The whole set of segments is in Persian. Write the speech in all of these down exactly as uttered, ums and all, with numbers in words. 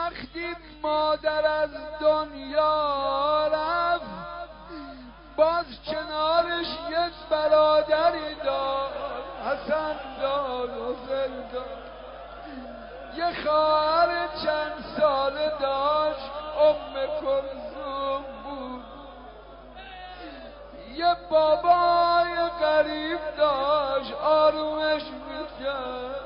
وقتی مادر از دنیا رفت باز کنارش یک برادری داد، حسن داد، حسین داد. یه خواهر چند ساله داشت، ام کلثوم بود. یه بابای غریب داشت، آرومش میکرد.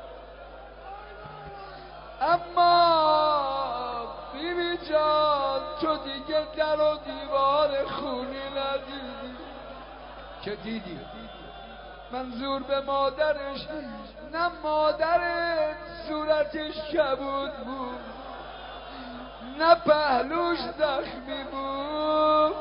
اما بی بی جان تو دیگه در و دیوار خونی ندیدی که دیدی. منظور به مادرش نه مادر صورتش کبود بود، نه پهلوش زخمی بود.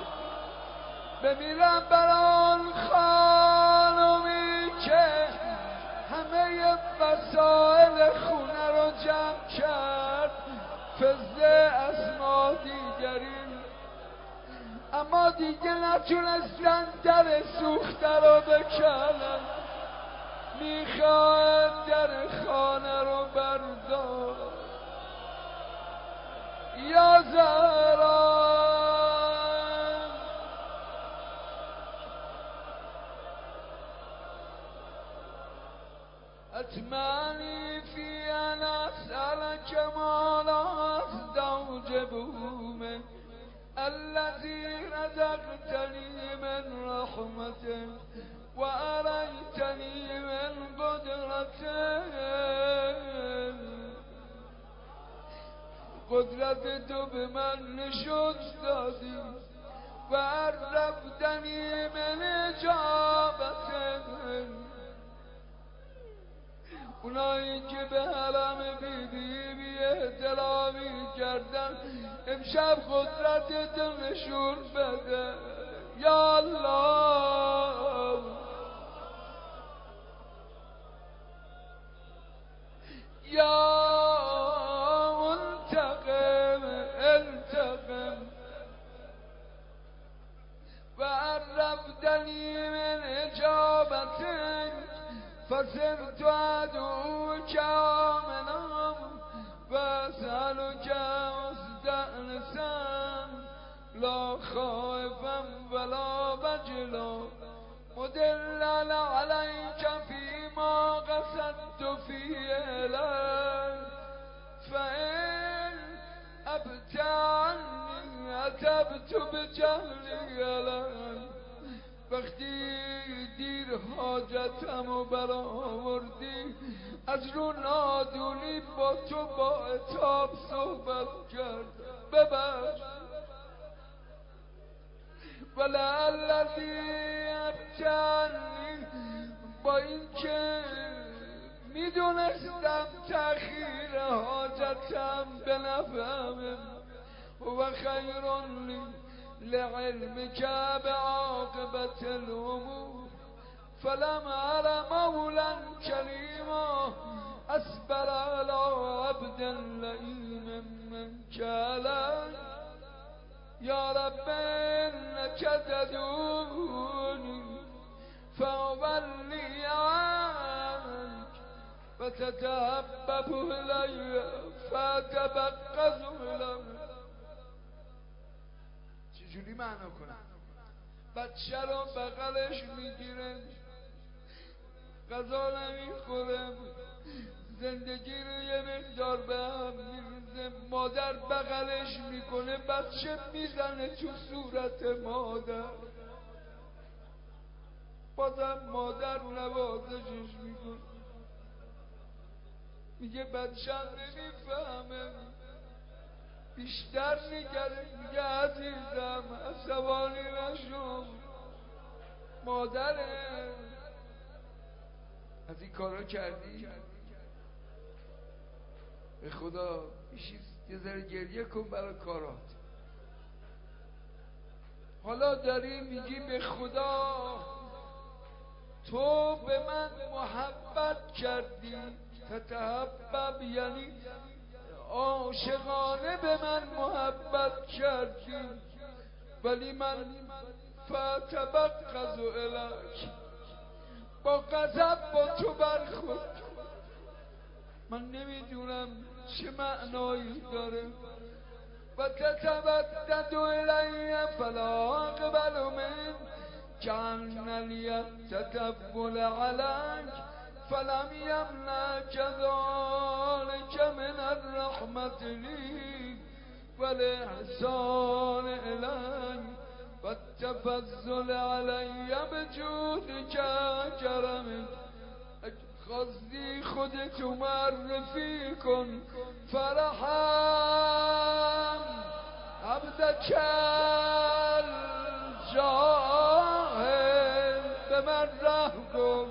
بمیرم بران خانومی که همه وسایل خونه رو جمع کرد، فضه اسما دیگری، اما دیگه نتونستن در سوخته رو بکنن. میخواد در خانه رو بردار یا زهرا. اتمنی فی ان اسألک ما لا استوجبه الذي رزقتني من رحمته وأريتني من قدرته. قدرت تو به من نشون دادی و عرفتنی من اجابته. اونایی که به حرم بیبی بی احترامی کردن امشب قدرت تو نشون بده یا الله. یا منتقم التقم و عرفتنی من اجابتك فصرت ادعوك آمنا واسألك مستأنسا لا خائفا ولا وجلا مدللا عليك فيما قصدت فيه إليك فإن أبت عني أتبت بجهلي عليك. وقتی دیر حاجتمو برآوردی از رو نادونی با تو با عتاب صحبت کرد، ببخش. ولعل الذی ابتعنی با اینکه میدونستم تأخیر حاجتم به نفعم و خیر لی لعلمك بعاقبة الأمور فلم أر مولا كريما أصبر على عبد لئيم منك علي. يا رب إنك تدعوني فأولي عنك فتتحبب إلي فأتبقز إليك. چجوری معنا کنم؟ بچه رو بغلش میگیره، غذا نمیخوره، زندگی رو یه مقدار به هم میریزه، مادر بغلش میکنه، بچه میزنه تو صورت مادر، بازم مادر نوازشش میکنه. میگه بچه نمیفهمه، بیشتر میگره، میگه عزیزم عصبانی نشو، مادره. از این کارا کردی؟ به خدا میشی یه ذره گریه کن برای کارات. حالا داری میگی به خدا تو به من محبت کردی، تتحبب یعنی عاشقانه به من محبت کردی، ولی من فتبغض الیک با غضب با تو برخورد. من نمیدونم چه معنایی داره؟ و تتبدد الی فلا اقبل من کان لی تتبل علیک فلم یمنع ذلک من الرحمت لی والاحسان الی والتفضل علی بجودک کرمک. خواستی خودتو معرفی کن فرحم عبدک الجاهل، به من رحم کن.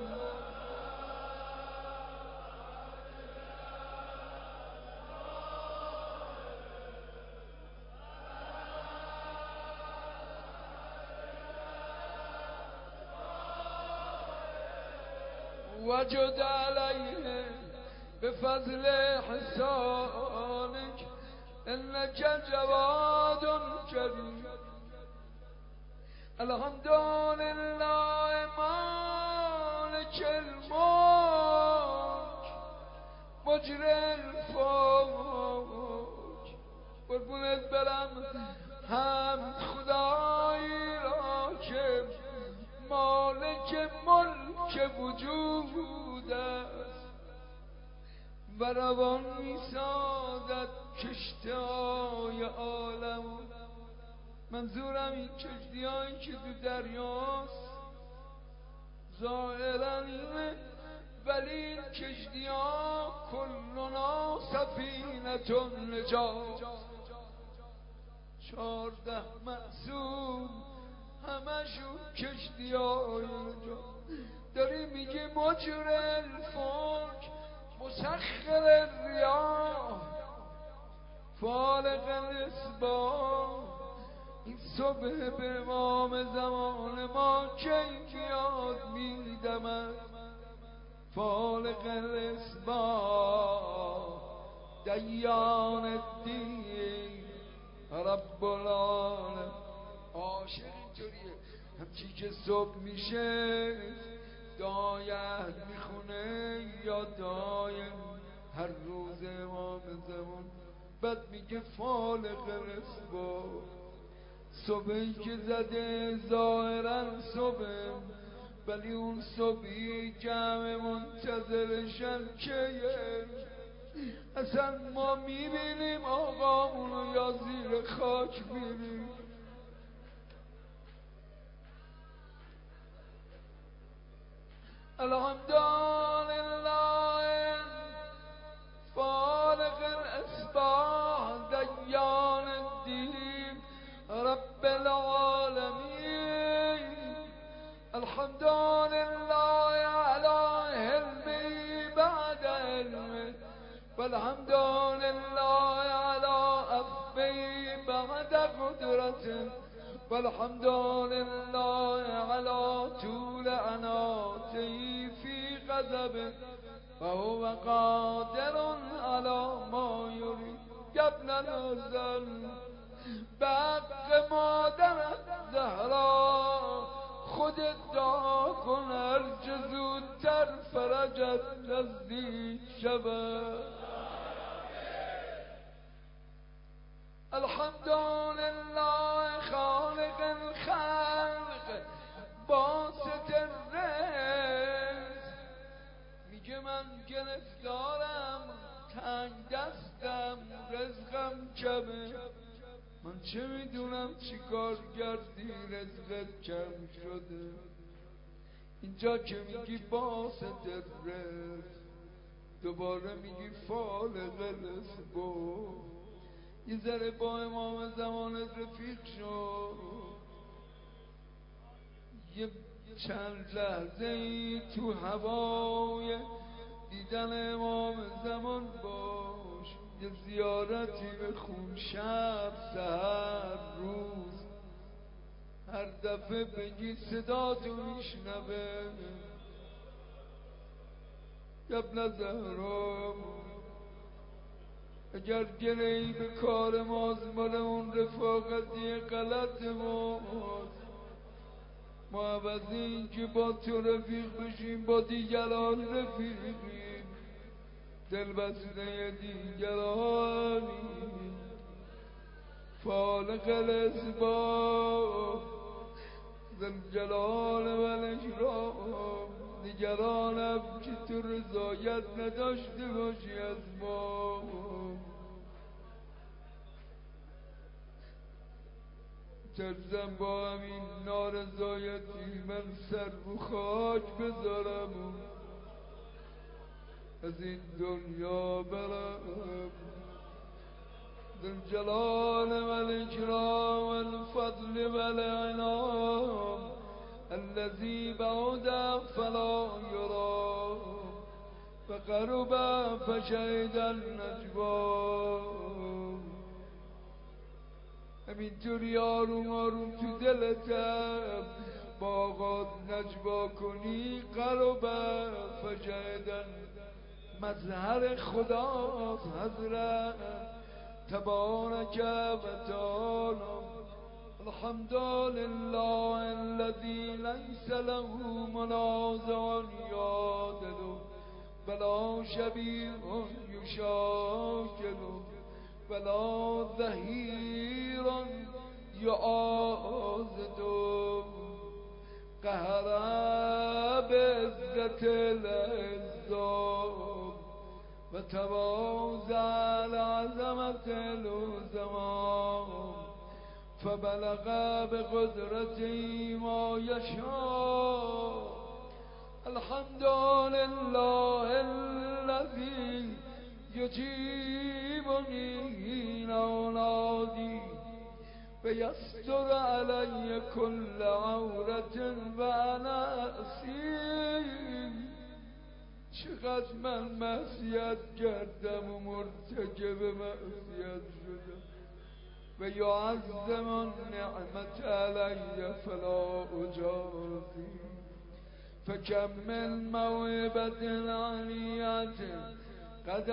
وجد علیه بفضل حسانک انک جواد کریم. الحمدلله مالک الملک مجری الفلک. قربونت برم هم خدایی را که مالک ملک وجود است و روان می سازد کشتی های عالم. منظورم این کشتی هایی که تو دریاست ظاهرا اینه، ولی این کشتی ها کلنا سفینتون نجات. چارده معصوم همشون کشتی های نجات. داری میگی مجر الفلک مسخر الریاح فالق الاصباح. این صبح به امام زمان ما کی میاد میدمد. فالق الاصباح دیان الدین رب العالمین. عاشق اینطوریه، همچی که صبح میشه دایت میخونه یا دایم هر روز امام زمان. بعد میگه فالق الاصباح. صبحی که زده ظاهرا صبح، ولی اون صبحی جمع منتظرشن کیه؟ اصلا ما میبینیم آقامونو یا زیر خاک میریم. الحمدلله فالق الاصباح دیان الدین رب العالمین. الحمدلله علی علمی بعد علمی والحمدلله علی عفوی بعد قدرته والحمدلله علی طول عناتی فی غضبه وهو قادر علی ما یرید. ابن الحسن بق مادرت زهرا خودت دعا کن هرچه زودتر فرجت نزدیک شود. الحمدلله خالق الخلق باسط الرزق. میگه من گرفتارم تنگ دستم رزقم کمه. من چه میدونم چی کار کردی رزقت کم شده. اینجا که میگی باسط الرزق دوباره میگی فالق الاصباح. یه ذره با امام زمانت رفیق شو، یه چند لحظه ای تو هوای دیدن امام زمان باش. یه زیارتی به خون شب سحر روز هر دفعه بگی صدا تو میشنوه. ابن زهرا اگر گرهی به کار ماست مال اون رفاقتی غلط ماست. ما عوض این که با تو رفیق بشیم با دیگران رفیقیم، دل بسته دیگران خالق الاسباب ذوالجلال و الاکرام نگرانم که تو رضایت نداشته باشی از ما. ترسم با همین نارضایتی من سر رو خاک بذارم و از این دنیا برم. ذوالجلال و الاکرام والفضل و الانعام الذي بعد فلا يرى فقرب فشهد النجوا. همینطوری آروم آروم تو دلتم با آقات نجوا کنی قرب فشهد مظهر خداست حضرت تبارک و تعالی. الحمد لله الذي ليس له منازع يعادل ولا شبيه يشاكل ولا ظهير يعاضد قهر بعزة العزام وتواضع لعظمة العظماء فبلغ بقدرته ما يشاء. الحمد لله الذي يجيبني حين أنادي ويستر علي كل عورة وأنا أسير. چقدر من معصیت کردم و مرتکب معصیت شدم و یعظم النعمت علی فلا اجازی. فکم من موهبة علیت قد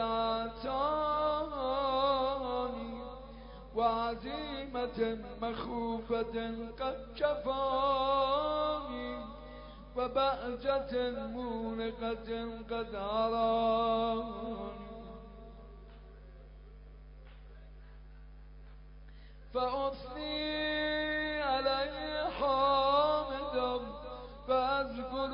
اعطانی و عزیمة مخوفة قد کفانی و بهجة مونقة قد عرانی. فأثني عليه حامدا فأذكر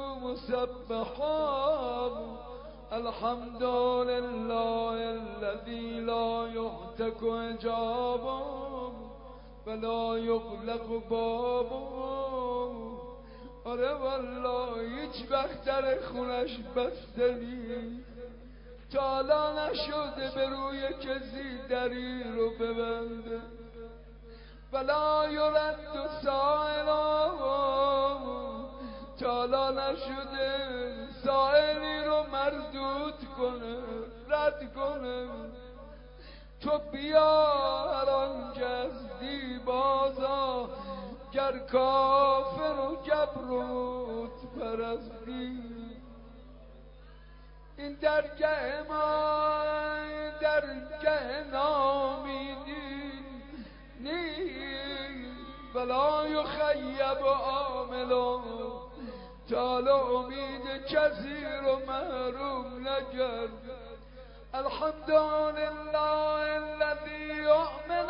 مسبحا. الحمد لله الذي لا يهتك حجابا ولا يغلق بابا. آره والله هیچ وقت در خونش بسته نیست، تا حالا نشده به روی کسی دری رو ببنده. ولا یرد سائلا، تا حالا نشده سائلی رو مردود کنه، رد کنه. تو بیا هر آنچه هستی بازا، گر کافر و جبروت پرستی. این درگه ما درگه نامیدی نیست، ولا یخیب عاملا، تا امید کسی رو محروم نکرد. الحمد لله الذي يؤمن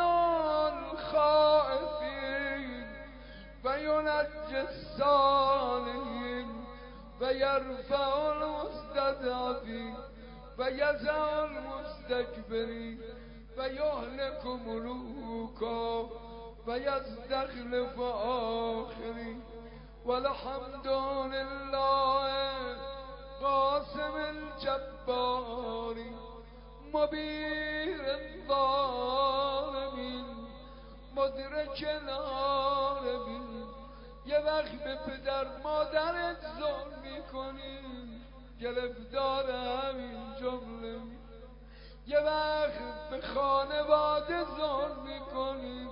الخائفين وينجي الصالحين ويرفع المستضعفين ويزع المستكبرين ويهلك ملوكا ويستخلف آخرين. والحمد لله قاسم الجبار مبیر الظالمین مدرک العالمین. یه وقت به پدر مادرت ظلم میکنی، گرفتار همین جمله. یه وقت به خانواده ظلم میکنی،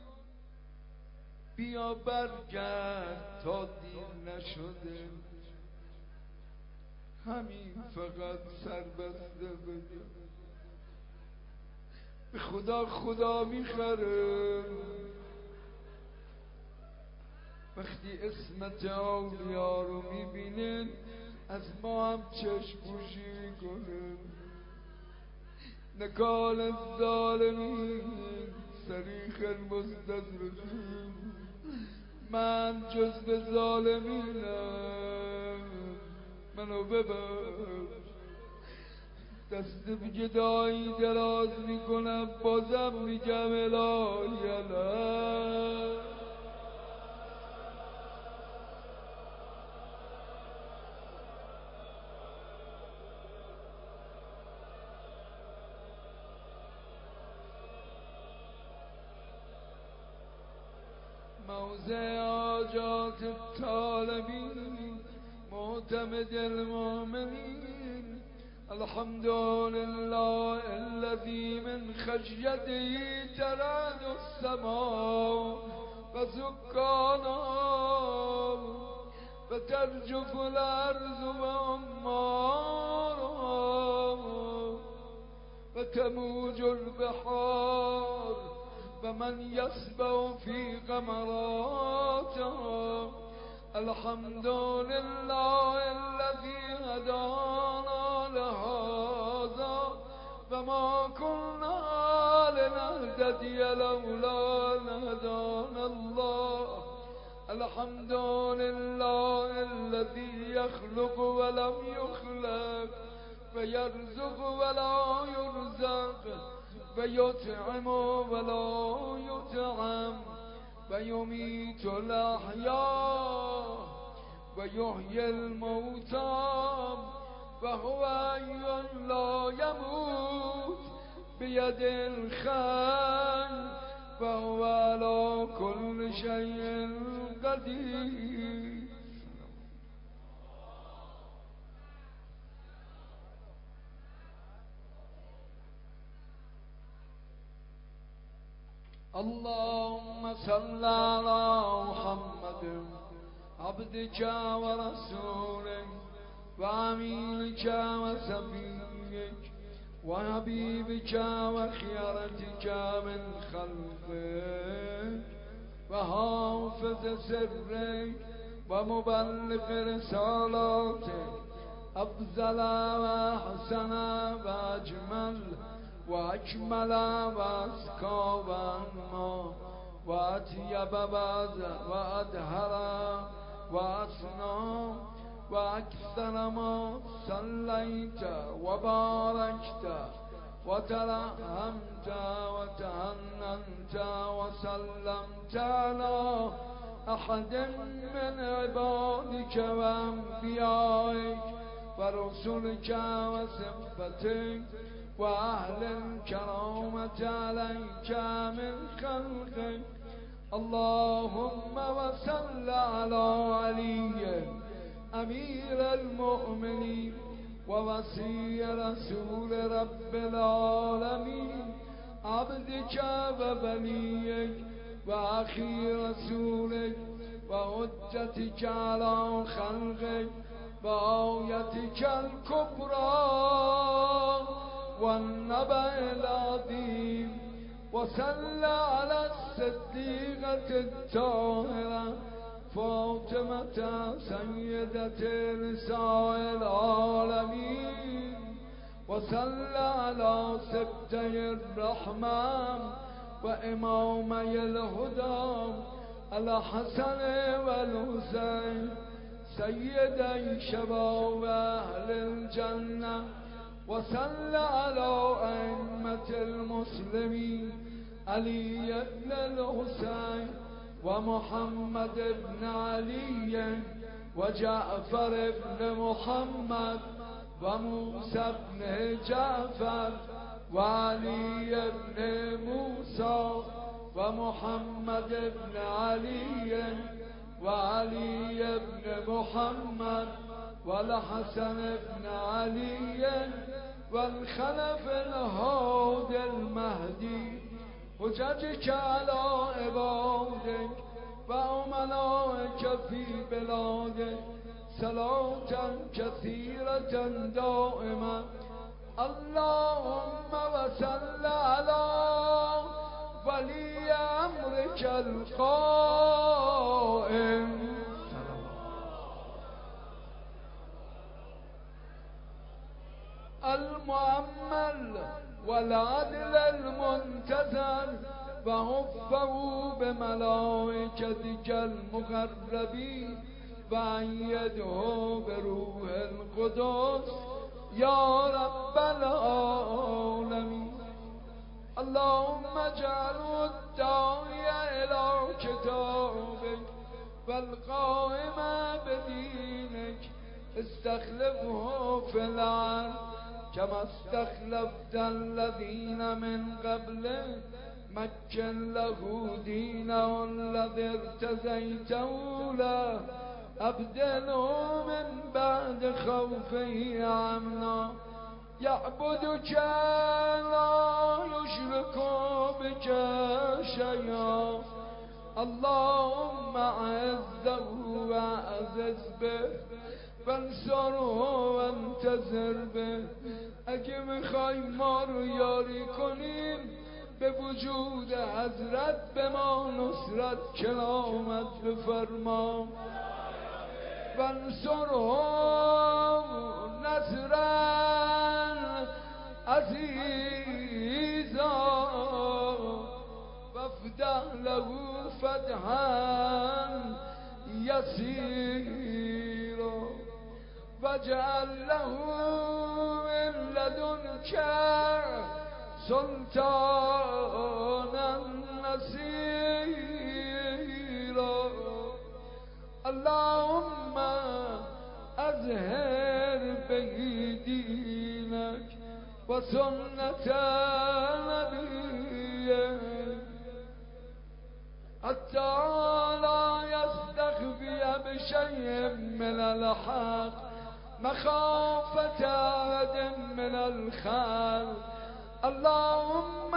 بیا برگرد تا دیر نشده. همین فقط سر بسته بده، به خدا خدا میخره. وقتی اسمت اولیا رو میبینن از ما هم چشم پوشی میکنن. نکال الظالمین الصريخ المستدرجين من جزء ظالمینم منو ببخش دست به جدایی دراز میکنم بازم میگم الهی الهی موضع حاجات الطالبین معتمد المؤمنین الحمد لله الذي من خشيته ترعد السماء وسكانها فترجف الأرض وأمارها وتموج البحار ومن يسبح في غمراتها الحمد لله الذي هدانا لهذا وما كنا لنهتدي لولا أن هدانا الله الحمد لله الذي يخلق ولم يخلق ويرزق ولا يرزق ويطعم ولا يطعم ويميت الأحياء ويحيي الموتى وهو حي لا يموت بيد الخير وهو على كل شيء قدير. اللهم صل على محمد عبدك ورسولك وأمينك وصفيك وحبيبك وخيرتك من خلقك وحافظ سرك ومبلغ رسالاتك أفضل وأحسن وأجمل وأكمل وأزكى وأنمى وأطيب وأدهر وأصنع وأكثر ما صليت وباركت وترحمت وتهننت وسلمت على أحد من عبادك وأنبيائك ورسلك وصفتك وأهل الكرامة عليك من خلقك. اللهم وصل على علي أمير المؤمنين ووصي رسول رب العالمين عبدك وبليك وأخي رسولك وحجتك على خلقك وآيتك الكبرى والنبأ العظيم وصل على الصديقة الطاهرة فاطمة سيدة نساء العالمين وصل على سبتي الرحمن وإمامي الهدى الحسن والحسين سيدي شباب أهل الجنة وصل على أئمة المسلمين علي بن الحسين ومحمد بن علي وجعفر بن محمد وموسى بن جعفر وعلي بن موسى ومحمد بن علي وعلي بن محمد والحسن بن علي والخلف الهادي المهدي حججك على عبادك وأمنائك في بلادك صلاة كثيرة دائمة. اللهم وصل على ولي أمرك القائم المؤمل والعدل المنتظر و حفه به ملائکتک المقربین و ایده به روح القدس یا رب العالمین. اللهم اجعله الداعی الی کتابک والقائم بدینک استخلفه فی الارض كما استخلفت الذين من قبله مكن له دينه الذي ارتضيته له أبدله من بعد خوفه امنا يعبدك لا يشرك بك شيئا. اللهم اعزه واعزز به وانصره وانتصر به. اگه میخوای ما رو یاری کنیم به وجود حضرت به ما نصرت کرامت بفرما. وانصره نصرا عزیزا وافتح له فتحا یسیرا واجعل له من لدنك سلطانا نصيرا. اللهم اظهر به دینک و سنت نبیک حتی لا یستخفی بشیء من الحق مخافة أحد من الخلق. اللهم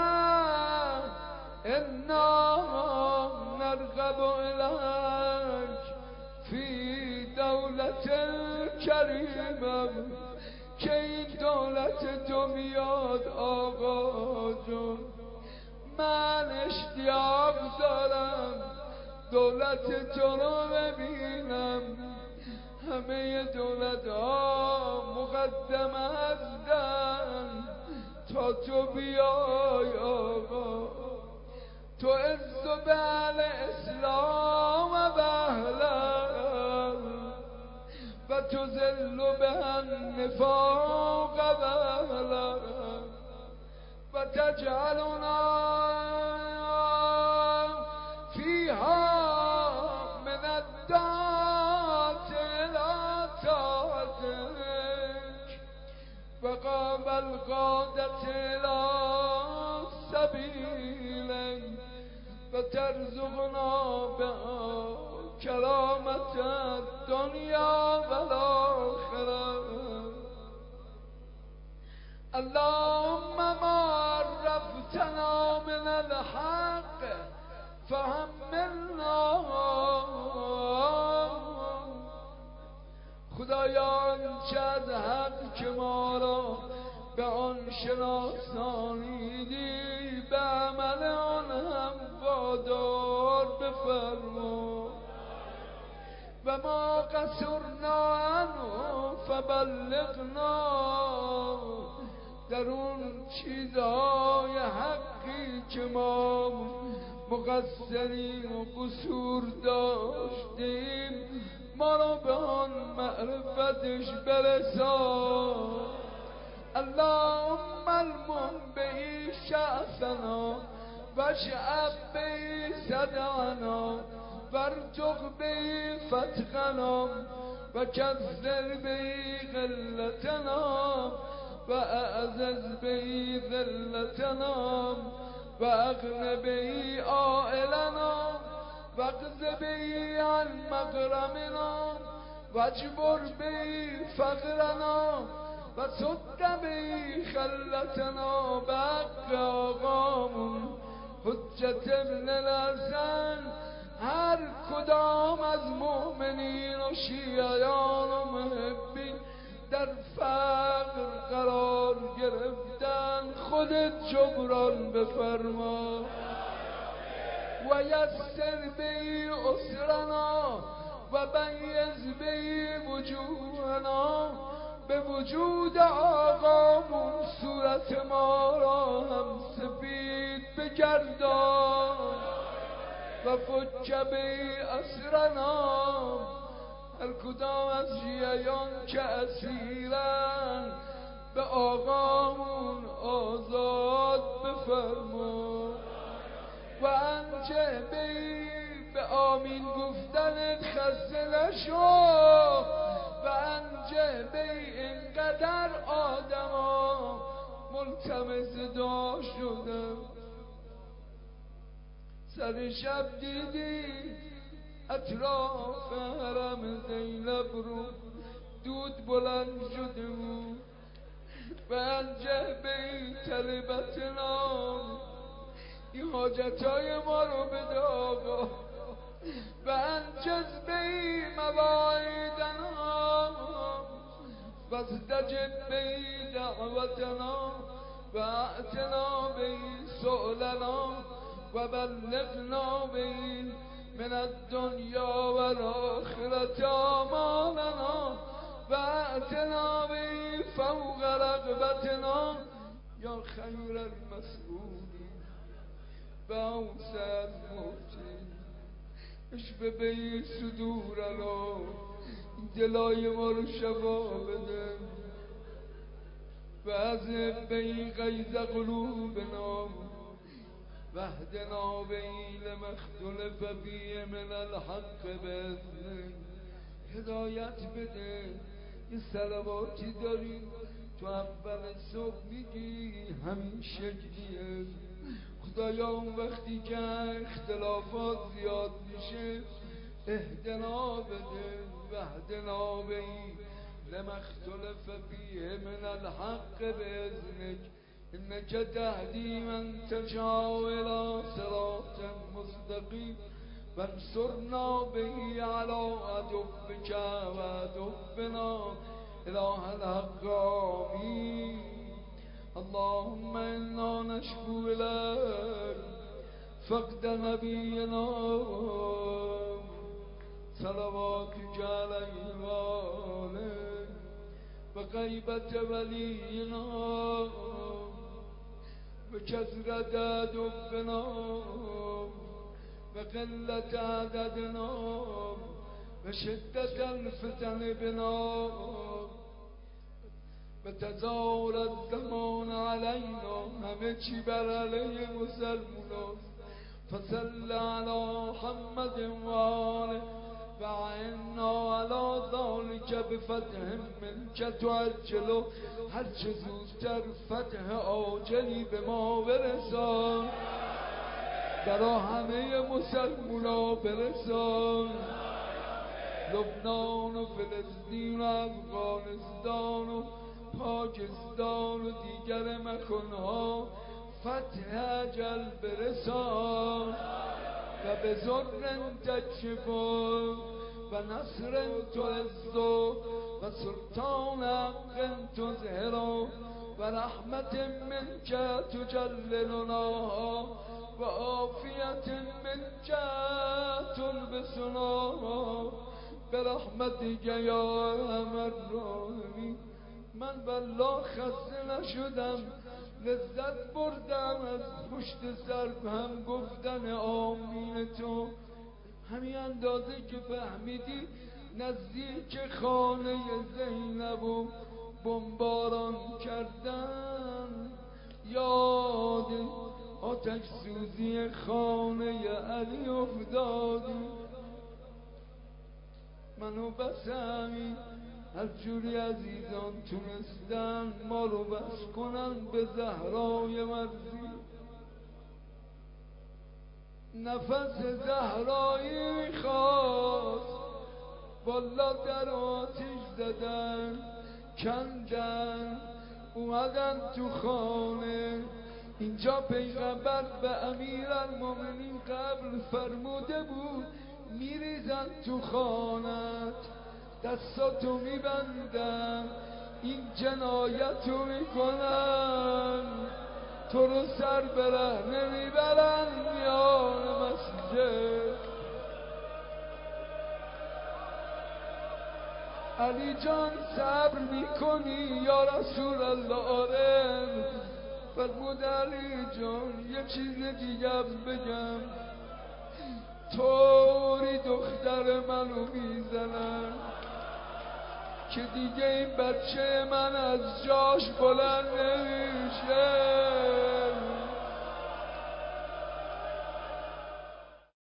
إنا نرغب إليك في دولة الكريمة که این دولت تو میاد آقا جون. من اشتیاق دارم دولت تو رو ببینم. همه دولت ها مقدم هستن تا تو بیای آقا. تو عز و بل اسلام و بهلن و تو ذل و بهن نفاق و بهلن و تجعلنا فیها من الدعات الى طاعتک و قابل قادت الى سبیلک و ترزقنا بها کرامت الدنیا و الاخره. اللهم ما عرفتنا من الحق فحملنا. خدایان چه از حق که ما را به آن شناسانیدی به عمل آن هم وادار بفرما. و ما قصرنا عنه فبلغنا. در اون چیزهای حقی که ما مقصرین و قصور داشتیم ما را به آن معرفتش برسان. اللهم المهم بهی شأسنا واشعب بهی صدعنا وارزق بهی فتقنا و کثر بهی قلتنا و اعزز بهی ذلتنا و اغن بهی عائلنا و اقض بهی عن مغرمنا و اجبر بهی فقرنا و صد بهی خلتنا به حق آقامون حجت ابن الحسن. هر کدام از مؤمنین و شیعیان و محبین در فقر قرار گرفتن خودت جبران بفرما. و یسر بی اسرنا و بیز بی وجوهنا. به وجود آقامون صورت ما را هم سفید بگردان. و فک بی اسرنا، هر کدام از شیعیان که اسیرن به آقامون آزاد بفرما. و انجه بی به آمین گفتنت خسته نشو، و انجه بی اینقدر آدما ملتمس دعا شدم. سر شب دیدی اطراف حرم زینب رو دود بلند شده بود، و انجه بی طلبتنا این حاجتای ما رو بده آقا، و انجز بی مواعیدنا و ازدجب بی دعوتنا و اعتنا بی سؤلنا و بلغنا بی من الدنیا و الاخرة آمالنا و اعتنا بی فوق رغبتنا یا خیر المسئولی و اوسع الموتی. اشفه بی صدورنا این دلای ما رو شفا بده، و اذهب بی غیظ قلوبنا واهدنا بی لما اختلف فیه من الحق باذنک. هدایت بده. یه صلواتی داری تو اول صبح میگی همین شکلیه. خدایا اون وقتی که اختلافات زیاد میشه اهدنا بده، واهدنا بی لما اختلف فیه من الحق باذنک انک تهدی من تشاء الی صراط مستقیم وانصرنا به علی عدوک و عدونا اله الحق آمین. اللهم انا نشکو الیک فقد نبینا صلواتک علیه و آله و غیبت ولینا و کثرت عدونا و قلت عددنا و شدت الفتن بنا و تظاهر الزمان علینا. همه چی بر علیه مسلمون. فصل علی محمد و آله و عنا علی ذلک بفتح منک تعجل. هر چه زودتر فتح عاجلی به ما برسان، برا همه مسلمونا برسان. لبنان و فلسطین و افغانستان و پاکستان و دیگر مکانها فتح عجل برسان، و به ذر تکشفان و نصر تعز و سلطان حق تظهر و رحمت منک تجللنا و عافیت منک تلبسنا برحمتک یا ارحم الراحمین. من والله خسته نشدم، لذت بردم از پشت سر هم گفتن آمین تو. همین اندازه که فهمیدی نزدیک خانه زینب و بمباران کردن، یاد آتش سوزی خانه علی افتادی. منو بس همین هر جوری عزیزان تونستن ما رو بس کنن به زهرای مرزی. نفس زهرایی خواست بالا در آتیش زدن، کندن اومدن تو خانه. اینجا پیغمبر به امیرالمومنین قبل فرموده بود میریزن تو خانت، دستاتو میبندن، این جنایتو میکنن، تو رو سر برهنه میبرن میان مسجد. علی جان صبر میکنی یا رسول الله؟ آره. فرمود علی جان یه چیز دیگه بگم، طوری دختر منو میزنن که دیگه این بچه من از جاش بلند نمیشه.